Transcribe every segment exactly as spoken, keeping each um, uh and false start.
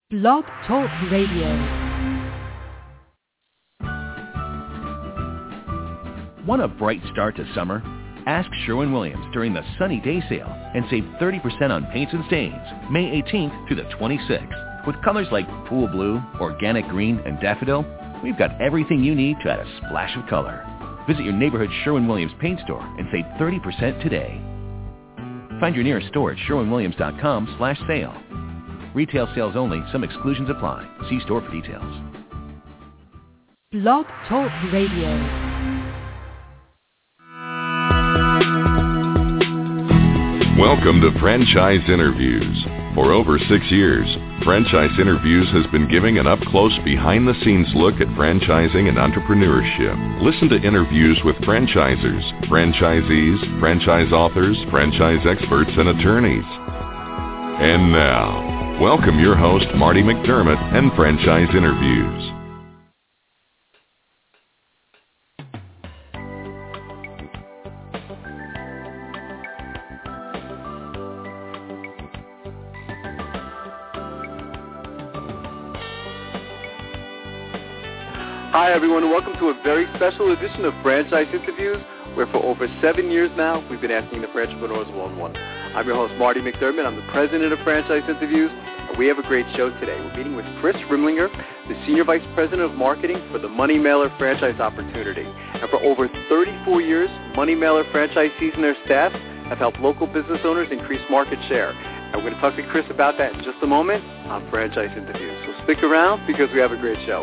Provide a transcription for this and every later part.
Blog Talk Radio. Want a bright start to summer? Ask Sherwin-Williams during the Sunny Day Sale and save thirty percent on paints and stains, May eighteenth through the twenty-sixth. With colors like pool blue, organic green, and daffodil, we've got everything you need to add a splash of color. Visit your neighborhood Sherwin-Williams paint store and save thirty percent today. Find your nearest store at sherwin williams dot com slash sale. Retail sales only. Some exclusions apply. See store for details. Blog Talk Radio. Welcome to Franchise Interviews. For over six years, Franchise Interviews has been giving an up-close, behind-the-scenes look at franchising and entrepreneurship. Listen to interviews with franchisers, franchisees, franchise authors, franchise experts, and attorneys. And now, welcome your host, Marty McDermott, and Franchise Interviews. Hi everyone, and welcome to a very special edition of Franchise Interviews, where for over seven years now, we've been asking the Franchipreneurs one-on-one. I'm your host, Marty McDermott. I'm the president of Franchise Interviews, and we have a great show today. We're meeting with Chris Rimlinger, the Senior Vice President of Marketing for the Money Mailer Franchise Opportunity. And for over thirty-four years, Money Mailer franchisees and their staff have helped local business owners increase market share. And we're going to talk to Chris about that in just a moment on Franchise Interviews. So stick around because we have a great show.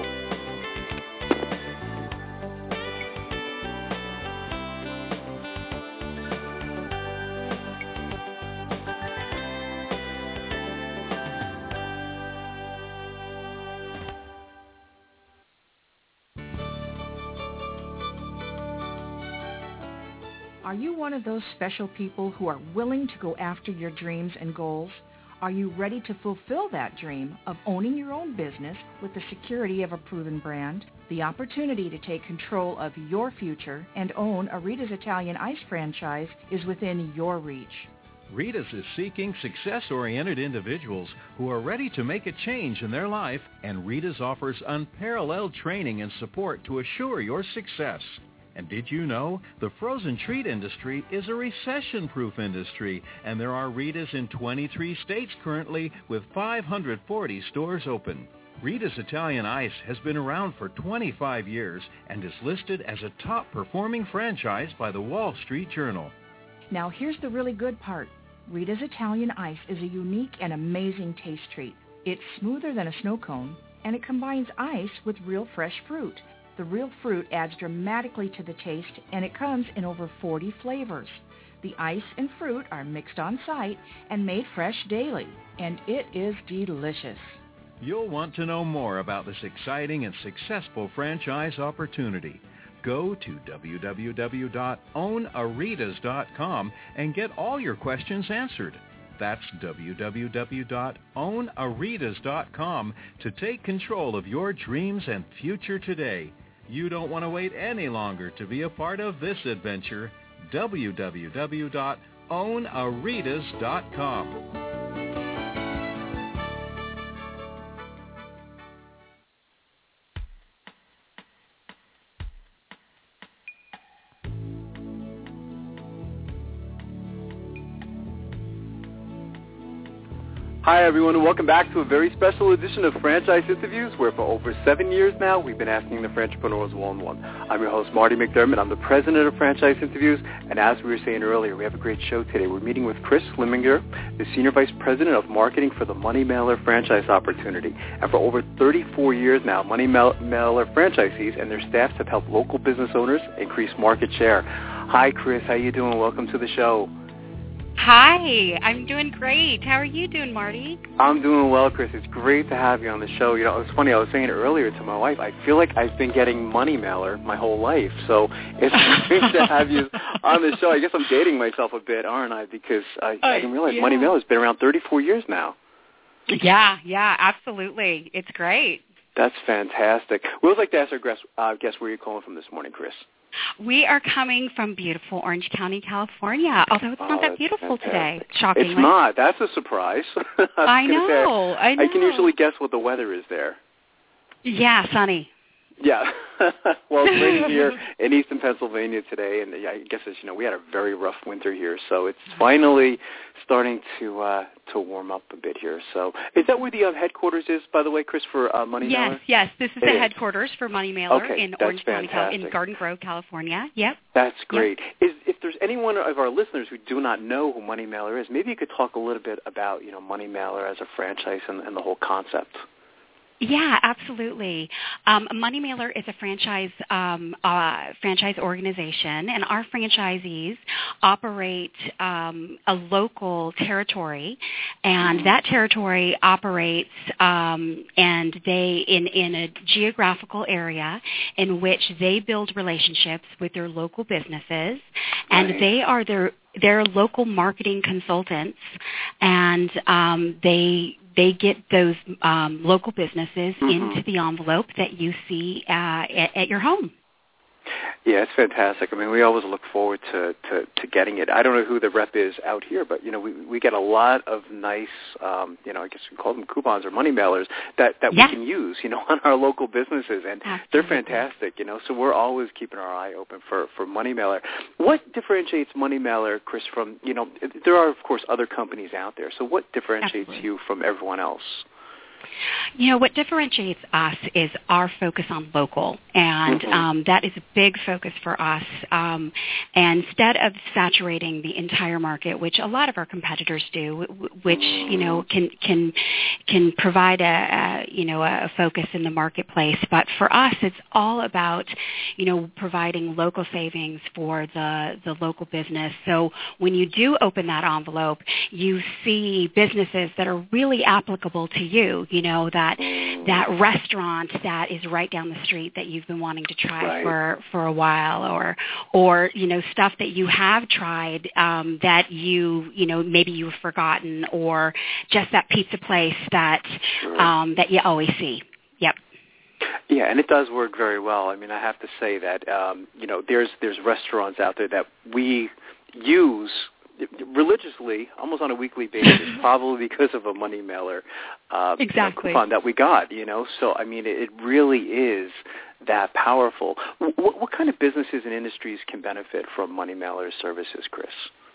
Are you one of those special people who are willing to go after your dreams and goals? Are you ready to fulfill that dream of owning your own business with the security of a proven brand? The opportunity to take control of your future and own a Rita's Italian Ice franchise is within your reach. Rita's is seeking success-oriented individuals who are ready to make a change in their life, and Rita's offers unparalleled training and support to assure your success. And did you know the frozen treat industry is a recession-proof industry, and there are Rita's in twenty-three states currently with five hundred forty stores open. Rita's Italian Ice has been around for twenty-five years and is listed as a top-performing franchise by the Wall Street Journal. Now here's the really good part. Rita's Italian Ice is a unique and amazing taste treat. It's smoother than a snow cone, and it combines ice with real fresh fruit. The real fruit adds dramatically to the taste, and it comes in over forty flavors. The ice and fruit are mixed on site and made fresh daily, and it is delicious. You'll want to know more about this exciting and successful franchise opportunity. Go to w w w dot own a ritas dot com and get all your questions answered. That's w w w dot own a ritas dot com to take control of your dreams and future today. You don't want to wait any longer to be a part of this adventure. w w w dot own a ritas dot com. Hi everyone, and welcome back to a very special edition of Franchise Interviews, where for over seven years now, we've been asking the Franchipreneurs one-on-one. I'm your host, Marty McDermott. I'm the president of Franchise Interviews, and as we were saying earlier, we have a great show today. We're meeting with Chris Rimlinger, the Senior Vice President of Marketing for the Money Mailer Franchise Opportunity. And for over thirty-four years now, Money Mailer franchisees and their staffs have helped local business owners increase market share. Hi Chris, how you doing? Welcome to the show. Hi, I'm doing great. How are you doing, Marty? I'm doing well, Chris. It's great to have you on the show. You know, it's funny, I was saying earlier to my wife, I feel like I've been getting Money Mailer my whole life, so it's great to have you on the show. I guess I'm dating myself a bit, aren't I? Because I, uh, I didn't realize yeah. Money Mailer has been around thirty-four years now. Yeah, yeah, absolutely. It's great. That's fantastic. We would like to ask our guest, uh, guest where you're calling from this morning, Chris. We are coming from beautiful Orange County, California, although it's not Oh, that beautiful fantastic. today, shockingly. It's not. That's a surprise. I, I know, say, I know. I can usually guess what the weather is there. Yeah, sunny. Yeah. Well, it's raining here in eastern Pennsylvania today, and I guess as you know, we had a very rough winter here, so it's finally starting to uh, to warm up a bit here. So, is that where the uh, headquarters is, by the way, Chris, for uh, Money Mailer? Yes, yes. This is it the is. headquarters for Money Mailer okay, in that's Orange County, Cal- in fantastic. Garden Grove, California. Yep. That's great. Yep. Is, if there's anyone of our listeners who do not know who Money Mailer is, maybe you could talk a little bit about, you know, Money Mailer as a franchise and, and the whole concept. Yeah, absolutely. Um, Money Mailer is a franchise um, uh, franchise organization, and our franchisees operate um, a local territory, and that territory operates um, and they in, in a geographical area in which they build relationships with their local businesses, and Right. they are their their local marketing consultants, and um, they. They get those um, local businesses Mm-hmm. into the envelope that you see uh, at, at your home. Yeah, it's fantastic. I mean, we always look forward to, to, to getting it. I don't know who the rep is out here, but, you know, we we get a lot of nice, um, you know, I guess we call them coupons or money mailers that, that Yeah. we can use, you know, on our local businesses. And Absolutely. they're fantastic, you know, so we're always keeping our eye open for, for Money Mailer. What differentiates Money Mailer, Chris, from, you know, there are, of course, other companies out there. So what differentiates Absolutely. you from everyone else? You know, what differentiates us is our focus on local, and Mhm. um, that is a big focus for us. Um, and instead of saturating the entire market, which a lot of our competitors do, w- which you know can can can provide a, a you know a focus in the marketplace, but for us, it's all about you know providing local savings for the the local business. So when you do open that envelope, you see businesses that are really applicable to you. You know, that that restaurant that is right down the street that you've been wanting to try Right. for, for a while, or or you know stuff that you have tried um, that you you know maybe you've forgotten, or just that pizza place that Sure. um, that you always see. Yep. Yeah, and it does work very well. I mean, I have to say that um, you know there's there's restaurants out there that we use religiously, almost on a weekly basis, probably because of a Money Mailer uh, Exactly. coupon that we got. You know, so I mean, it, it really is that powerful. What, what kind of businesses and industries can benefit from Money Mailer services, Chris?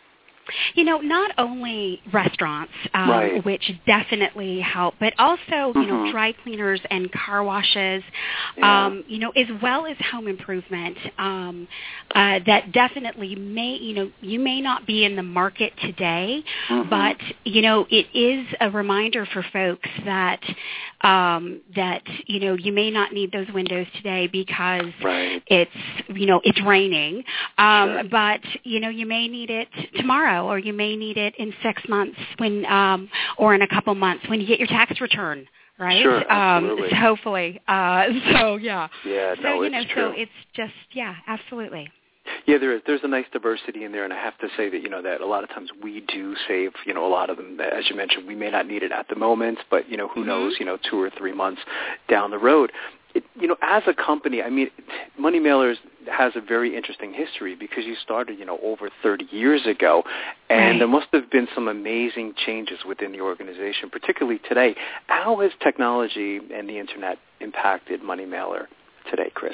You know, not only restaurants, um, Right. which definitely help, but also, you know, Mhm. dry cleaners and car washes, Yeah. um, you know, as well as home improvement. Um, uh, that definitely may, you know, you may not be in the market today, Mhm. but, you know, it is a reminder for folks that, um, that, you know, you may not need those windows today because Right. it's, you know, it's raining, um, Sure. but, you know, you may need it tomorrow, or you may need it in six months when, um, or in a couple months when you get your tax return, right? Sure, um, absolutely. so hopefully. Uh, so yeah. Yeah, So no, you it's know, true. so it's just yeah, absolutely. Yeah, there is. There's a nice diversity in there, and I have to say that, you know, that a lot of times we do save, you know, a lot of them, as you mentioned, we may not need it at the moment, but, you know, who Mhm. knows, you know, two or three months down the road. It, you know, as a company, I mean, Money Mailers has a very interesting history because you started, you know, over thirty years ago, and Right. there must have been some amazing changes within the organization, particularly today. How has technology and the Internet impacted Money Mailer today, Chris?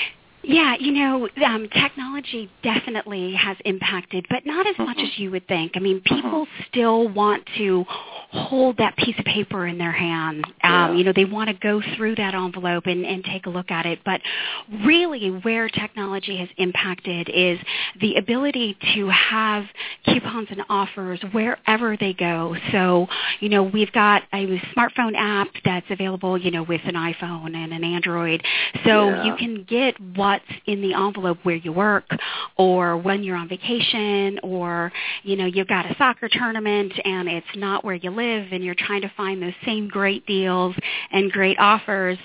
Yeah, you know, um, technology definitely has impacted, but not as much Mhm. as you would think. I mean, people still want to hold that piece of paper in their hand. Um, Yeah. You know, they want to go through that envelope and, and take a look at it. But really where technology has impacted is the ability to have coupons and offers wherever they go. So, you know, we've got a smartphone app that's available, you know, with an iPhone and an Android. So Yeah. you can get what's in the envelope where you work, or when you're on vacation, or, you know, you've got a soccer tournament and it's not where you live and you're trying to find those same great deals and great offers,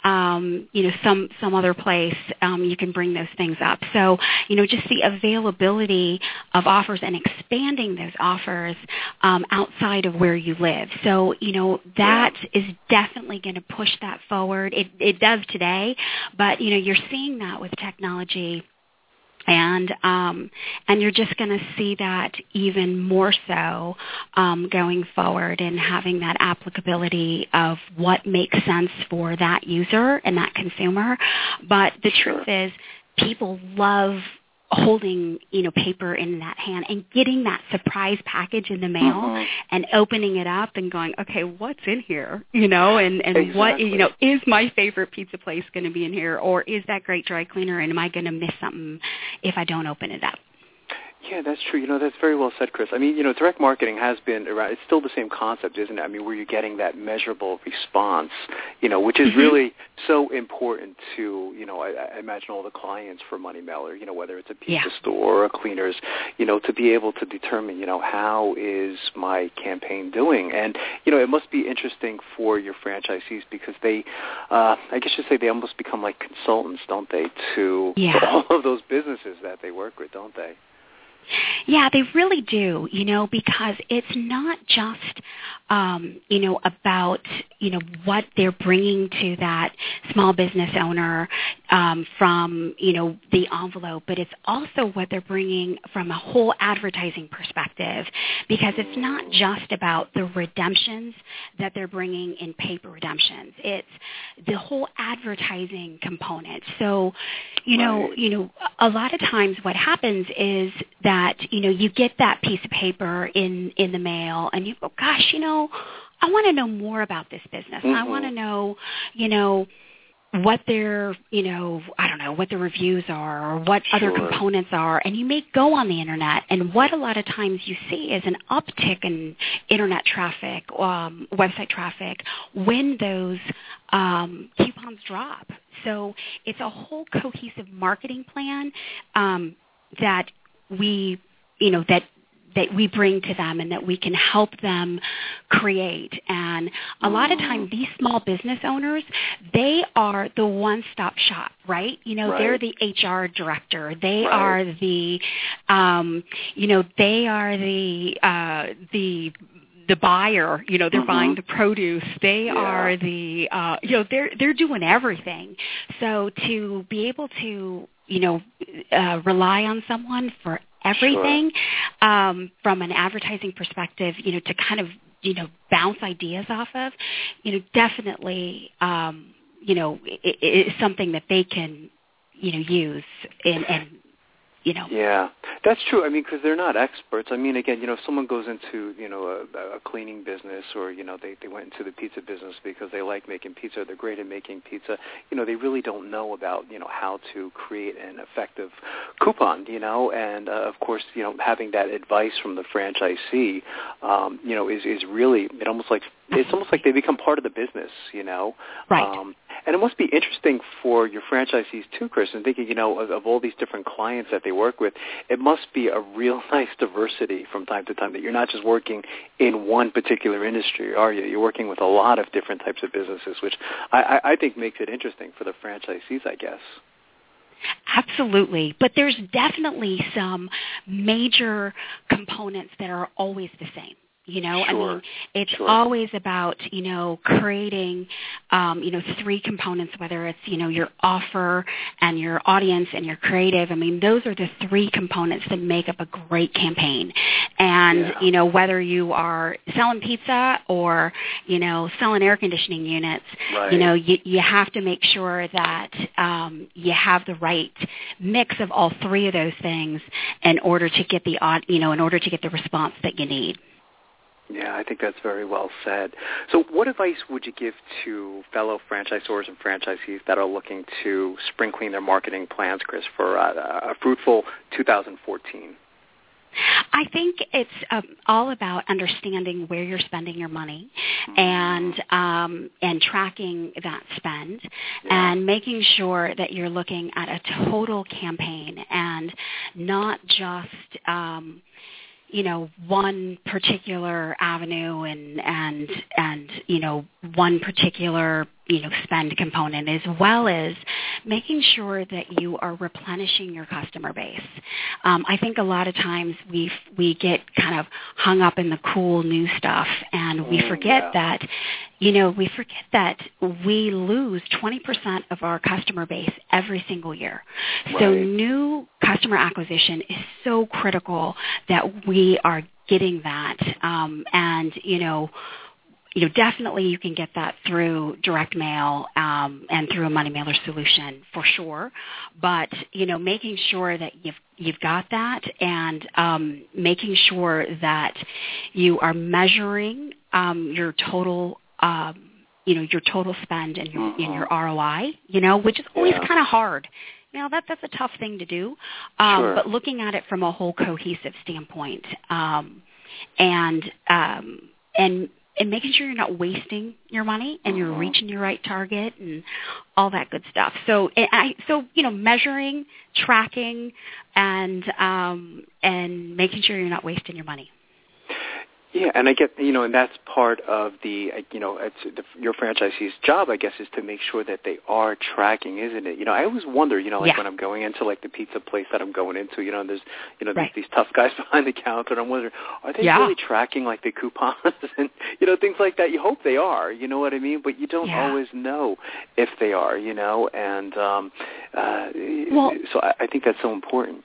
um, you know, some, some other place, um, you can bring those things up. So, you know, just the availability of offers and expanding those offers um, outside of where you live. So, you know, that Yeah. is definitely going to push that forward. It, it does today, but, you know, you're seeing that with technology And um, and you're just going to see that even more so um, going forward, and having that applicability of what makes sense for that user and that consumer. But the Sure. truth is, people love holding, you know, paper in that hand and getting that surprise package in the mail Mm-hmm. and opening it up and going, okay, what's in here? You know, and, and Exactly. what, you know, is my favorite pizza place going to be in here, or is that great dry cleaner, and am I going to miss something if I don't open it up? Yeah, that's true. You know, that's very well said, Chris. I mean, you know, direct marketing has been around. It's still the same concept, isn't it? I mean, where you're getting that measurable response, you know, which is Mm-hmm. really so important to, you know, I, I imagine all the clients for Money Mailer, you know, whether it's a pizza Yeah. store or a cleaners, you know, to be able to determine, you know, how is my campaign doing? And, you know, it must be interesting for your franchisees because they, uh, I guess you say they almost become like consultants, don't they, to, Yeah. to all of those businesses that they work with, don't they? Yeah, they really do, you know, because it's not just, um, you know, about, you know, what they're bringing to that small business owner um, from, you know, the envelope, but it's also what they're bringing from a whole advertising perspective, because it's not just about the redemptions that they're bringing in paper redemptions. It's the whole advertising component. So, you know, Right. you know, a lot of times what happens is that that, you know, you get that piece of paper in, in the mail and you go, gosh, you know, I want to know more about this business. Mm-hmm. I want to know, you know, what their, you know, I don't know, what the reviews are or what Sure. other components are. And you may go on the Internet, and what a lot of times you see is an uptick in Internet traffic, um, website traffic, when those um, coupons drop. So it's a whole cohesive marketing plan um, that we, you know, that that we bring to them and that we can help them create. And a lot of times these small business owners, they are the one-stop shop, right? You know, Right. they're the H R director. They Right. are the, um, you know, they are the, uh, the, the buyer, you know, they're Mm-hmm. buying the produce. They Yeah. are the, uh, you know, they're, they're doing everything. So to be able to, you know, uh, rely on someone for everything sure. um, from an advertising perspective, you know, to kind of, you know, bounce ideas off of, you know, definitely, um, you know, it, it is something that they can, you know, use in, and, you know. Yeah, that's true. I mean, because they're not experts. I mean, again, you know, if someone goes into, you know, a, a cleaning business, or, you know, they, they went into the pizza business because they like making pizza, they're great at making pizza, you know, they really don't know about, you know, how to create an effective coupon, you know, and, uh, of course, you know, having that advice from the franchisee, um, you know, is, is really, it almost like, it's almost like they become part of the business, you know. Right. Um, and it must be interesting for your franchisees too, Chris, and thinking, you know, of, of all these different clients that they work with, it must be a real nice diversity from time to time, that you're not just working in one particular industry, are you? You're working with a lot of different types of businesses, which I, I, I think makes it interesting for the franchisees, I guess. Absolutely. But there's definitely some major components that are always the same. You know, sure. I mean, it's sure. always about, you know, creating, um, you know, three components, whether it's, you know, your offer and your audience and your creative. I mean, those are the three components that make up a great campaign. And, yeah. you know, whether you are selling pizza or, you know, selling air conditioning units, right. you know, you, you have to make sure that um, you have the right mix of all three of those things in order to get the, you know, in order to get the response that you need. Yeah, I think that's very well said. So what advice would you give to fellow franchisors and franchisees that are looking to spring clean their marketing plans, Chris, for uh, a fruitful two thousand fourteen? I think it's um, all about understanding where you're spending your money and um, and tracking that spend yeah. and making sure that you're looking at a total campaign and not just um, you know, one particular avenue and, and, and, you know, one particular you know, spend component, as well as making sure that you are replenishing your customer base. Um, I think a lot of times we we get kind of hung up in the cool new stuff, and we forget yeah. that, you know, we forget that we lose twenty percent of our customer base every single year. Right. So new customer acquisition is so critical that we are getting that, um, and, you know, You know, definitely you can get that through direct mail um, and through a money mailer solution for sure. But, you know, making sure that you've you've got that, and um, making sure that you are measuring um, your total, um, you know, your total spend and your, mm-hmm. and your R O I. You know, which is always yeah. kind of hard. You know, that that's a tough thing to do. Um, sure. But looking at it from a whole cohesive standpoint, um, and um, and and making sure you're not wasting your money and you're mm-hmm. reaching your right target and all that good stuff. So, I, so you know, measuring, tracking, and um, and making sure you're not wasting your money. Yeah, and I get, you know, and that's part of the, you know, it's the, your franchisee's job, I guess, is to make sure that they are tracking, isn't it? You know, I always wonder, you know, like yeah. when I'm going into, like, the pizza place that I'm going into, you know, and there's, you know, right. these, these tough guys behind the counter, and I'm wondering, are they yeah. really tracking, like, the coupons and, you know, things like that? You hope they are, you know what I mean? But you don't yeah. always know if they are, you know, and um, uh, well, so I, I think that's so important.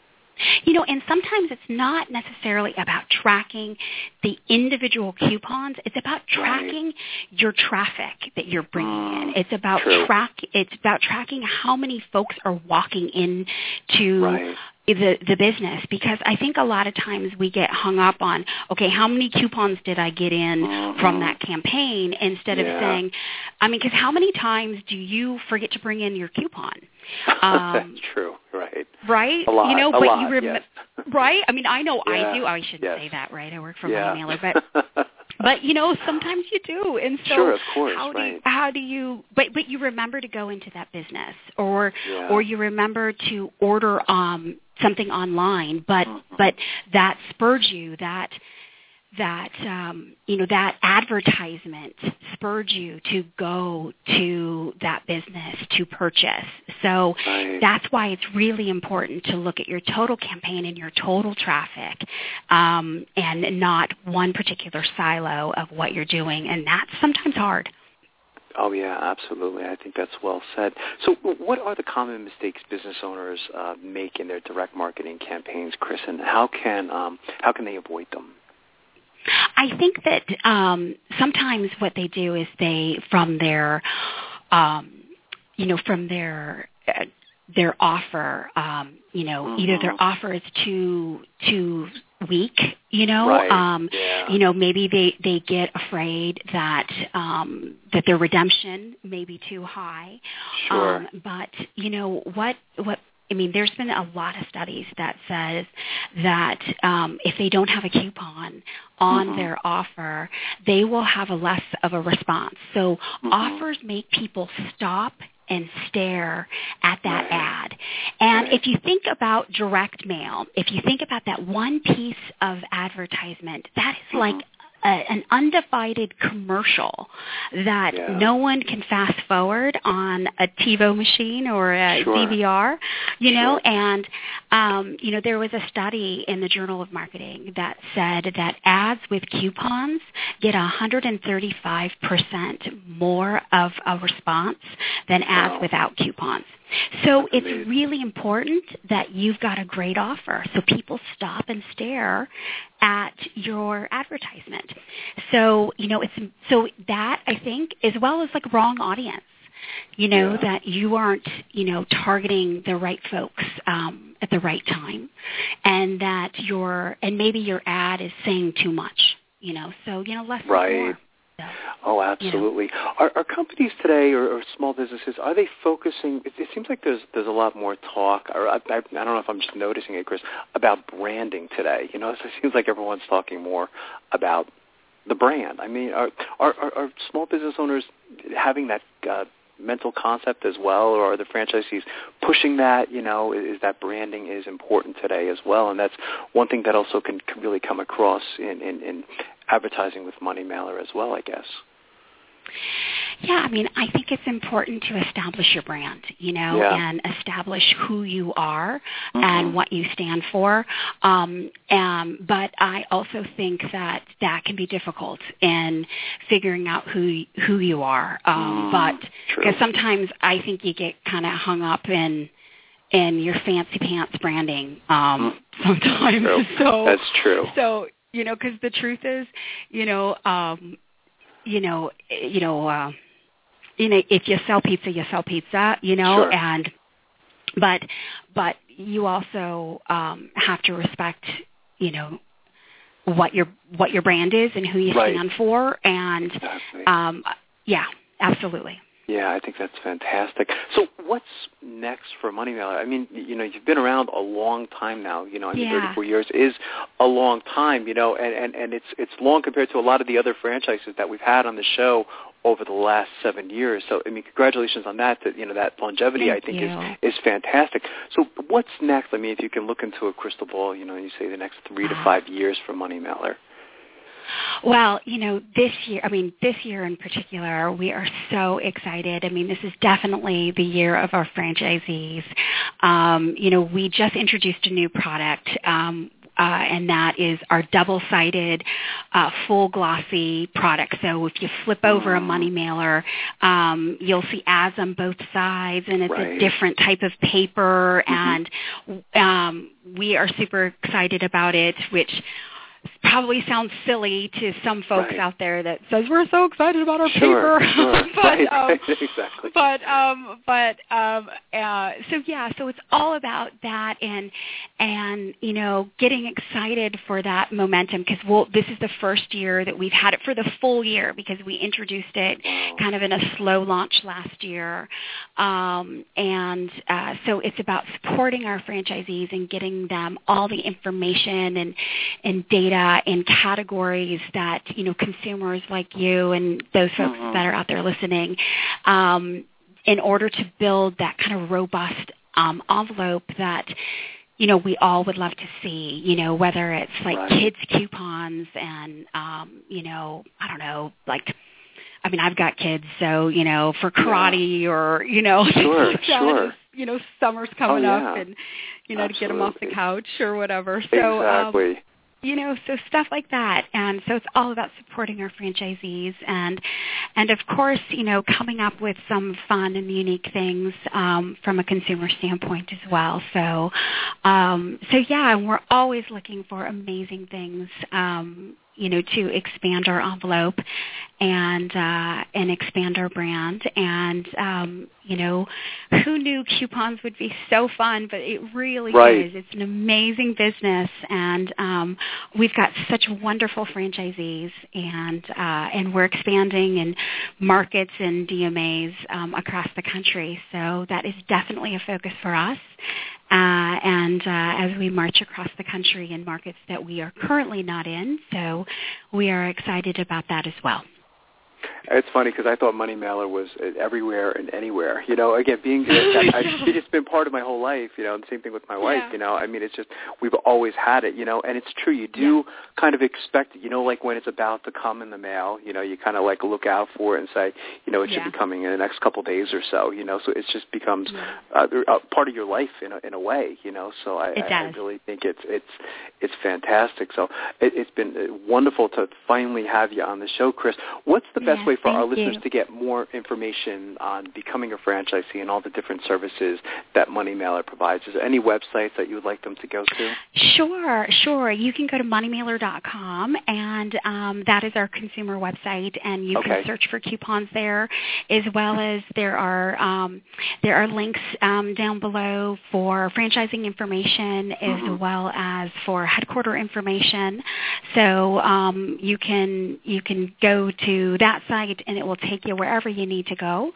You know, and sometimes it's not necessarily about tracking the individual coupons. It's about tracking right. your traffic that you're bringing mm, in. It's about true. track. It's about tracking how many folks are walking in to right. the the business, because I think a lot of times we get hung up on, okay, how many coupons did I get in mm-hmm. from that campaign, instead yeah. of saying, I mean, because how many times do you forget to bring in your coupon? Um, That's true, right? Right? A lot, you know, a but lot, you rem- yes. right? I mean, I know yeah. I do. I shouldn't yes. say that, right? I work for yeah. Money Mailer, but but you know, sometimes you do. And so sure, of course, how do right. you, how do you but but you remember to go into that business, or yeah. or you remember to order um something online, but mm-hmm. but that spurred you, that that um, you know, that advertisement spurred you to go to that business to purchase. So right. that's why it's really important to look at your total campaign and your total traffic, um, and not one particular silo of what you're doing, and that's sometimes hard. Oh, yeah, absolutely. I think that's well said. So what are the common mistakes business owners uh, make in their direct marketing campaigns, Chris, and how can um, how can they avoid them? I think that um, sometimes what they do is they, from their, um, you know, from their uh, their offer, um, you know, mm-hmm. either their offer is too too weak, you know, right. um, yeah. you know, maybe they, they get afraid that um, that their redemption may be too high. Sure. Um, but you know what what. I mean, there's been a lot of studies that says that um, if they don't have a coupon on mm-hmm. their offer, they will have a less of a response. So mm-hmm. offers make people stop and stare at that right. ad. And right. if you think about direct mail, if you think about that one piece of advertisement, that is mm-hmm. like A, an undivided commercial that yeah. no one can fast forward on a TiVo machine or a sure. D V R, you know, sure. and, um, you know, there was a study in the Journal of Marketing that said that ads with coupons get one hundred thirty-five percent more of a response than ads wow. without coupons. So That's it's amazing. really important that you've got a great offer so people stop and stare at your advertisement. So, you know, it's so that, I think, as well as like wrong audience, you know, yeah. that you aren't, you know, targeting the right folks um, at the right time, and that your, and maybe your ad is saying too much, you know, so, you know, less right. is more. Oh, absolutely. You know. Are, are companies today, or, or small businesses, are they focusing? It, it seems like there's there's a lot more talk, or I, I, I don't know if I'm just noticing it, Chris, about branding today. You know, it seems like everyone's talking more about the brand. I mean, are are, are, are small business owners having that uh, mental concept as well, or are the franchisees pushing that? You know, is that branding is important today as well, and that's one thing that also can, can really come across in, in, in advertising with Money Mailer as well, I guess. Yeah, I mean, I think it's important to establish your brand, you know, yeah. and establish who you are mm-hmm. and what you stand for. Um, um, but I also think that that can be difficult in figuring out who who you are. Um, mm, but because sometimes I think you get kind of hung up in in your fancy pants branding um, mm. sometimes. That's true. So That's true. So you know, because the truth is, you know, um, you know, you know. Uh, You know, if you sell pizza, you sell pizza, you know, sure. and but but you also um, have to respect, you know, what your what your brand is and who you right. stand for, and exactly. um, yeah, absolutely. Yeah, I think that's fantastic. So what's next for Money Mailer? I mean, you know, you've been around a long time now. You know, I mean, yeah. thirty-four years is a long time, you know, and, and, and it's it's long compared to a lot of the other franchises that we've had on the show over the last seven years. So, I mean, congratulations on that. That you know, that longevity, Thank I think, you. is is fantastic. So what's next? I mean, if you can look into a crystal ball, you know, you say the next three to five years for Money Mailer. Well, you know, this year, I mean, this year in particular, we are so excited. I mean, this is definitely the year of our franchisees. Um, you know, we just introduced a new product, um, uh, and that is our double-sided, uh, full glossy product. So if you flip over a Money Mailer, um, you'll see ads on both sides, and it's right. a different type of paper, mm-hmm. and um, we are super excited about it, which probably sounds silly to some folks right. out there that says we're so excited about our sure, paper. Sure. but, right, um, right, exactly. But um, but um, uh, so yeah, so it's all about that, and and you know, getting excited for that momentum, because we'll, this is the first year that we've had it for the full year, because we introduced it kind of in a slow launch last year, um, and uh, so it's about supporting our franchisees and getting them all the information and and data in categories that, you know, consumers like you and those folks mm-hmm. that are out there listening, um, in order to build that kind of robust um, envelope that, you know, we all would love to see, you know, whether it's like right. kids coupons and, um, you know, I don't know, like, I mean, I've got kids, so, you know, for karate yeah. or, you know, sure, sure. you know, summer's coming oh, yeah. up and, you know, Absolutely. to get them off the couch or whatever. So, exactly. Um, You know, so stuff like that. And so it's all about supporting our franchisees and, and of course, you know, coming up with some fun and unique things um, from a consumer standpoint as well. So, um, so yeah, and we're always looking for amazing things, um, you know, to expand our envelope and uh, and expand our brand. And, um, you know, who knew coupons would be so fun, but it really right. is. It's an amazing business, and um, we've got such wonderful franchisees, and uh, and we're expanding in markets and D M As um, across the country. So that is definitely a focus for us. Uh, and uh, as we march across the country in markets that we are currently not in, so we are excited about that as well. It's funny because I thought Money Mailer was everywhere and anywhere. You know, again, being I, I, it's been part of my whole life. You know, and the same thing with my wife. Yeah. You know, I mean, it's just we've always had it. You know, and it's true. You do yeah. kind of expect it. You know, like when it's about to come in the mail. You know, you kind of like look out for it and say, you know, it should yeah. be coming in the next couple of days or so. You know, so it just becomes yeah. uh, a part of your life in a, in a way. You know, so I, it I, does. I really think it's it's it's fantastic. So it, it's been wonderful to finally have you on the show, Chris. What's the best yes, way for our you. listeners to get more information on becoming a franchisee and all the different services that Money Mailer provides? Is there any websites that you would like them to go to? Sure, sure. You can go to money mailer dot com, and um, that is our consumer website, and you okay. can search for coupons there, as well as there are um, there are links um, down below for franchising information, mm-hmm. as well as for headquarter information. So um, you can you can go to that site, and it will take you wherever you need to go.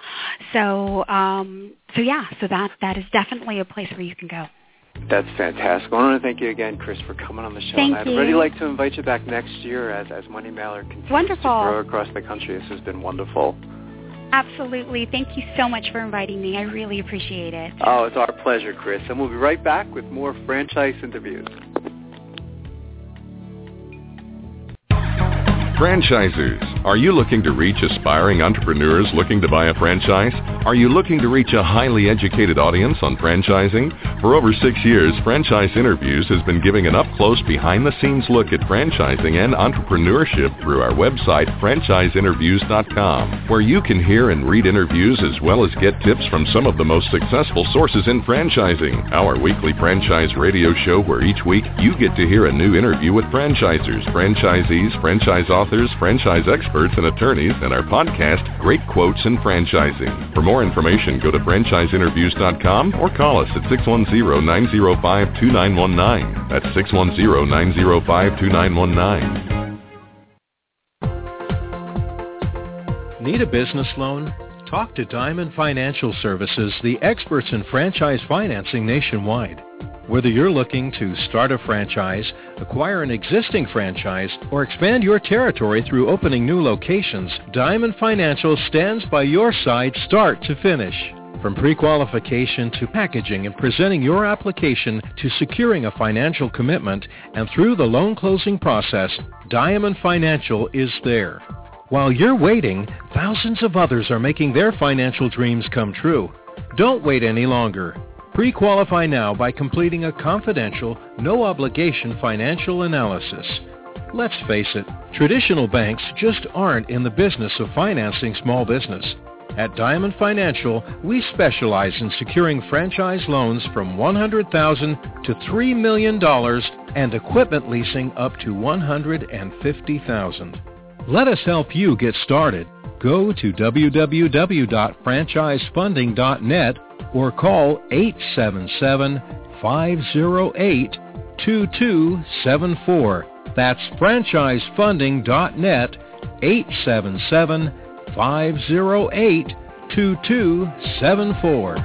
So, um, so yeah, so that that is definitely a place where you can go. That's fantastic. I want to thank you again, Chris, for coming on the show. Thank and I'd you. really like to invite you back next year as, as Money Mailer continues wonderful. to grow across the country. This has been wonderful. Absolutely. Thank you so much for inviting me. I really appreciate it. Oh, it's our pleasure, Chris. And we'll be right back with more franchise interviews. Franchisers, are you looking to reach aspiring entrepreneurs looking to buy a franchise? Are you looking to reach a highly educated audience on franchising? For over six years, Franchise Interviews has been giving an up-close, behind-the-scenes look at franchising and entrepreneurship through our website, franchise interviews dot com, where you can hear and read interviews as well as get tips from some of the most successful sources in franchising. Our weekly franchise radio show where each week you get to hear a new interview with franchisers, franchisees, franchise authors, franchise experts, and attorneys, and our podcast, Great Quotes in Franchising. For more information, go to franchise interviews dot com or call us at six one zero, nine zero five, two nine one nine. That's six one zero, nine zero five, two nine one nine. Need a business loan? Talk to Diamond Financial Services, the experts in franchise financing nationwide. Whether you're looking to start a franchise, acquire an existing franchise, or expand your territory through opening new locations, Diamond Financial stands by your side start to finish. From pre-qualification to packaging and presenting your application to securing a financial commitment and through the loan closing process, Diamond Financial is there. While you're waiting, thousands of others are making their financial dreams come true. Don't wait any longer. Pre-qualify now by completing a confidential, no-obligation financial analysis. Let's face it, traditional banks just aren't in the business of financing small business. At Diamond Financial, we specialize in securing franchise loans from one hundred thousand dollars to three million dollars and equipment leasing up to one hundred fifty thousand dollars. Let us help you get started. Go to w w w dot franchise funding dot net or call eight seven seven, five zero eight, two two seven four. That's franchise funding dot net, eight seven seven, five zero eight, two two seven four.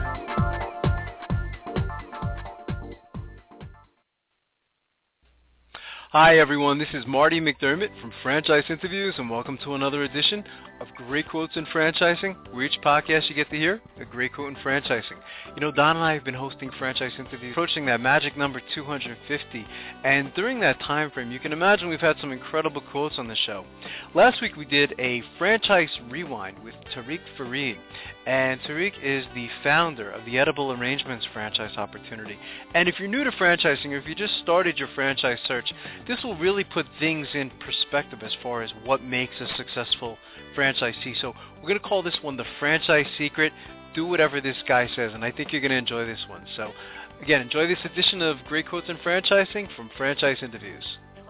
Hi everyone, this is Marty McDermott from Franchise Interviews, and welcome to another edition of Great Quotes in Franchising, where each podcast you get to hear a great quote in franchising. You know, Don and I have been hosting Franchise Interviews, approaching that magic number two hundred fifty, and during that time frame, you can imagine we've had some incredible quotes on the show. Last week we did a Franchise Rewind with Tariq Farid, and Tariq is the founder of the Edible Arrangements franchise opportunity. And if you're new to franchising, or if you just started your franchise search, this will really put things in perspective as far as what makes a successful franchisee. So we're going to call this one the Franchise Secret. Do whatever this guy says, and I think you're going to enjoy this one. So again, enjoy this edition of Great Quotes in Franchising from Franchise Interviews.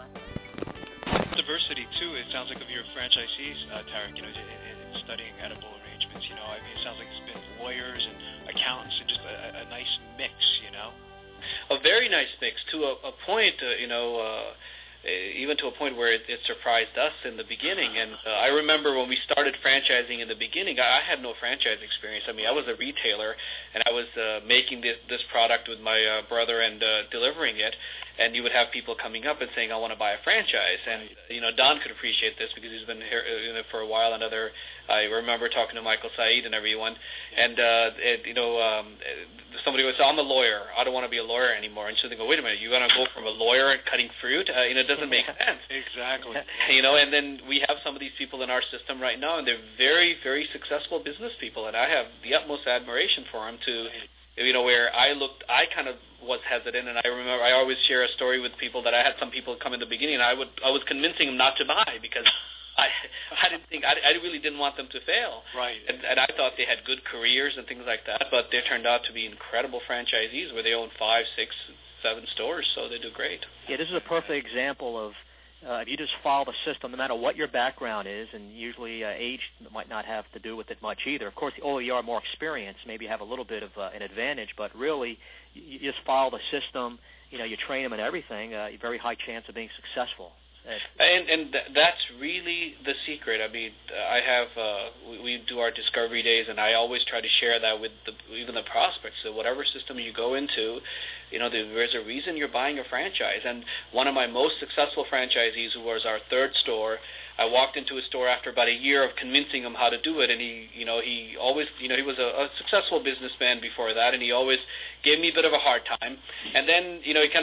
Diversity too, it sounds like of your franchisees, uh, Tariq, you know, in, in studying edible arrangements, you know, I mean, it sounds like it's been lawyers and accountants and just a, a nice mix, you know. A very nice mix to a, a point, uh, you know, uh, even to a point where it, it surprised us in the beginning. And uh, I remember when we started franchising in the beginning, I, I had no franchise experience. I mean, I was a retailer, and I was uh, making this, this product with my uh, brother and uh, delivering it. And you would have people coming up and saying, I want to buy a franchise. And, you know, Don could appreciate this because he's been here you know, for a while. And other, I remember talking to Michael Said and everyone. And, uh, it, you know, um, somebody would say, I'm a lawyer. I don't want to be a lawyer anymore. And so they go, wait a minute, you're going to go from a lawyer and cutting fruit? Uh, you know, it doesn't make sense. Exactly. You know, and then we have some of these people in our system right now, and they're very, very successful business people. And I have the utmost admiration for them to, you know, where I looked, I kind of was hesitant, and I remember I always share a story with people that I had some people come in the beginning, and I would I was convincing them not to buy because I I didn't think I, I really didn't want them to fail. Right. And, and I thought they had good careers and things like that, but they turned out to be incredible franchisees where they own five, six, seven stores, so they do great. Yeah, this is a perfect example of uh, if you just follow the system, no matter what your background is, and usually uh, age might not have to do with it much either. Of course, the older you are, more experienced, maybe you have a little bit of uh, an advantage, but really you, you just follow the system, you know, you train them and everything, uh, very high chance of being successful. And and th- that's really the secret. I mean, I have uh, we, we do our discovery days, and I always try to share that with the, even the prospects. So whatever system you go into, you know, there's a reason you're buying a franchise. And one of my most successful franchisees, who was our third store, I walked into his store after about a year of convincing him how to do it, and he, you know, he always, you know, he was a, a successful businessman before that, and he always gave me a bit of a hard time. And then, you know, he kind of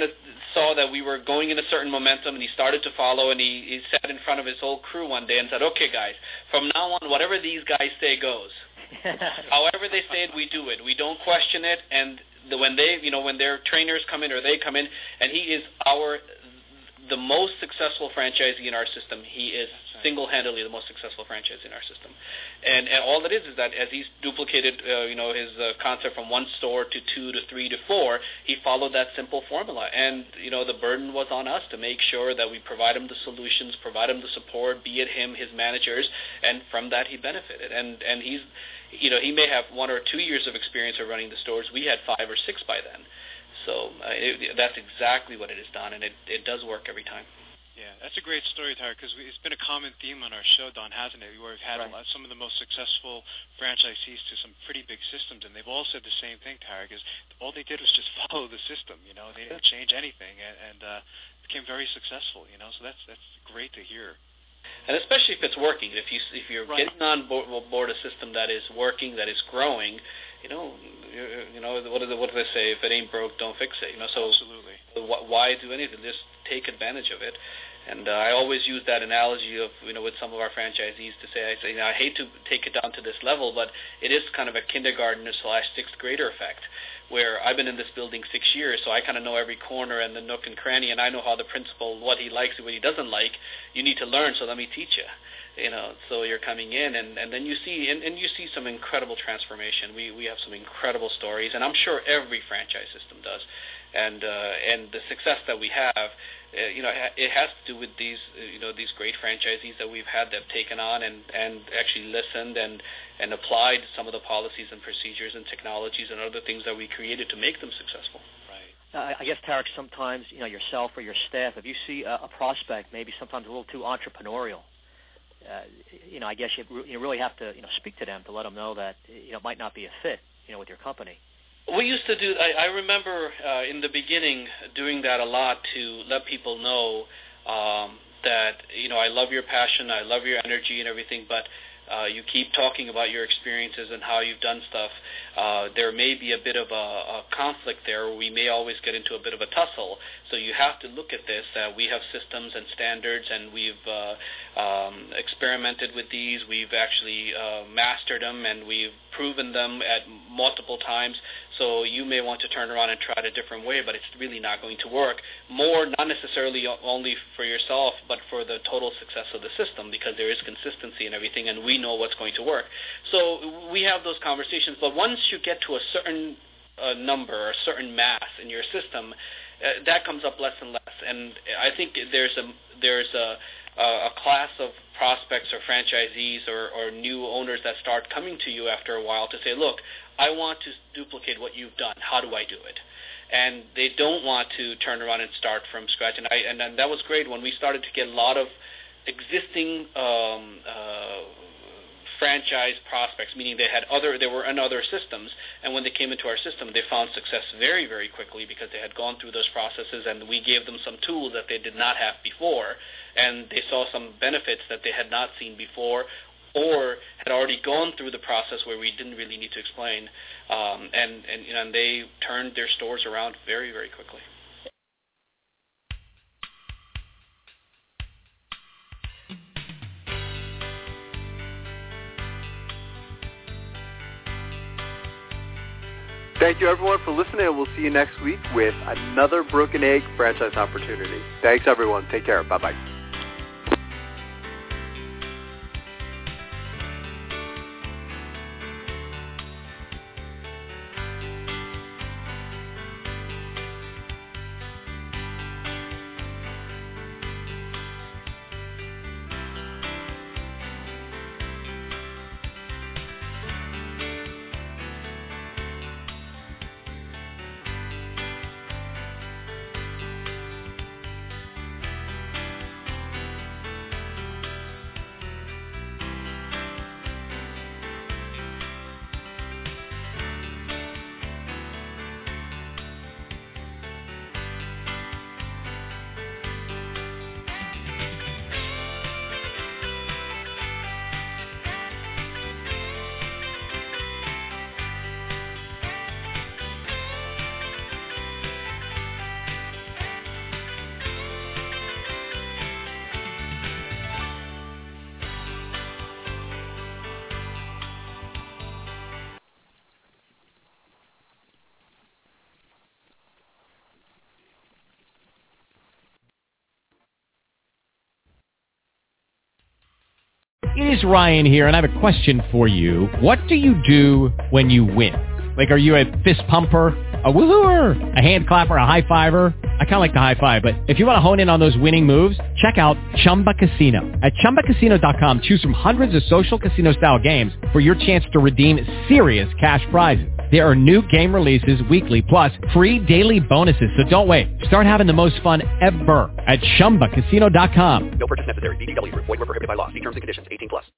saw that we were going in a certain momentum, and he started to follow, and he, he sat in front of his whole crew one day and said, okay, guys, from now on, whatever these guys say goes. However they say it, we do it. We don't question it, and the, when they, you know, when their trainers come in or they come in, and he is our the most successful franchisee in our system. He is single-handedly the most successful franchisee in our system. And, and all it is is that as he's duplicated, uh, you know, his uh, concept from one store to two to three to four, he followed that simple formula. And, you know, the burden was on us to make sure that we provide him the solutions, provide him the support, be it him, his managers, and from that he benefited. And, and he's, you know, he may have one or two years of experience of running the stores. We had five or six by then. So uh, it, that's exactly what it has done, and it, it does work every time. Yeah, that's a great story, Tarek, because it's been a common theme on our show, Don, hasn't it? Where we've had right. a lot, some of the most successful franchisees to some pretty big systems, and they've all said the same thing, Tarek, is all they did was just follow the system. You know, they didn't change anything, and, and uh, became very successful. You know, so that's that's great to hear. And especially if it's working, if you if you're right. getting on board, board a system that is working, that is growing. You know, you, you know what do they, what do they say? If it ain't broke, don't fix it. You know, so absolutely. Why do anything? Just take advantage of it. And uh, I always use that analogy of, you know, with some of our franchisees to say, I say, you know, I hate to take it down to this level, but it is kind of a kindergartner slash sixth grader effect, where I've been in this building six years, so I kind of know every corner and the nook and cranny, and I know how the principal, what he likes and what he doesn't like. You need to learn, so let me teach you. You know, so you're coming in, and, and then you see, and, and you see some incredible transformation. We we have some incredible stories, and I'm sure every franchise system does. And uh, and the success that we have, uh, you know, it has to do with these, uh, you know, these great franchisees that we've had that have taken on and, and actually listened and, and applied some of the policies and procedures and technologies and other things that we created to make them successful. Uh, I guess, Tarek, sometimes, you know, yourself or your staff, if you see a, a prospect maybe sometimes a little too entrepreneurial, Uh, you know, I guess you, you really have to, you know, speak to them to let them know that, you know, it might not be a fit, you know, with your company. We used to do, I, I remember uh, in the beginning doing that a lot to let people know um, that, you know, I love your passion, I love your energy and everything, but uh, you keep talking about your experiences and how you've done stuff. Uh, there may be a bit of a, a conflict there, or we may always get into a bit of a tussle. So you have to look at this, that we have systems and standards, and we've uh, um, experimented with these. We've actually uh, mastered them, and we've proven them at multiple times. So you may want to turn around and try it a different way, but it's really not going to work. More, not necessarily only for yourself, but for the total success of the system, because there is consistency and everything, and we know what's going to work. So we have those conversations, but once you get to a certain uh, number, or a certain mass in your system, uh, that comes up less and less. And I think there's a there's a, a class of prospects or franchisees or, or new owners that start coming to you after a while to say, look, I want to duplicate what you've done. How do I do it? And they don't want to turn around and start from scratch. And I and, and that was great when we started to get a lot of existing um, uh, franchise prospects, meaning they had other, they were in other systems, and when they came into our system, they found success very, very quickly because they had gone through those processes, and we gave them some tools that they did not have before, and they saw some benefits that they had not seen before, or had already gone through the process where we didn't really need to explain, um, and and, you know, and they turned their stores around very, very quickly. Thank you, everyone, for listening, and we'll see you next week with another Broken Egg franchise opportunity. Thanks, everyone. Take care. Bye-bye. It is Ryan here, and I have a question for you. What do you do when you win? Like, are you a fist pumper, a woohooer, a hand clapper, a high fiver? I kind of like the high five, but if you want to hone in on those winning moves, check out Chumba Casino. At Chumba Casino dot com, choose from hundreds of social casino-style games for your chance to redeem serious cash prizes. There are new game releases weekly, plus free daily bonuses. So don't wait. Start having the most fun ever at Chumba Casino dot com. No purchase necessary. V G W. Void where prohibited by law. See terms and conditions. eighteen plus.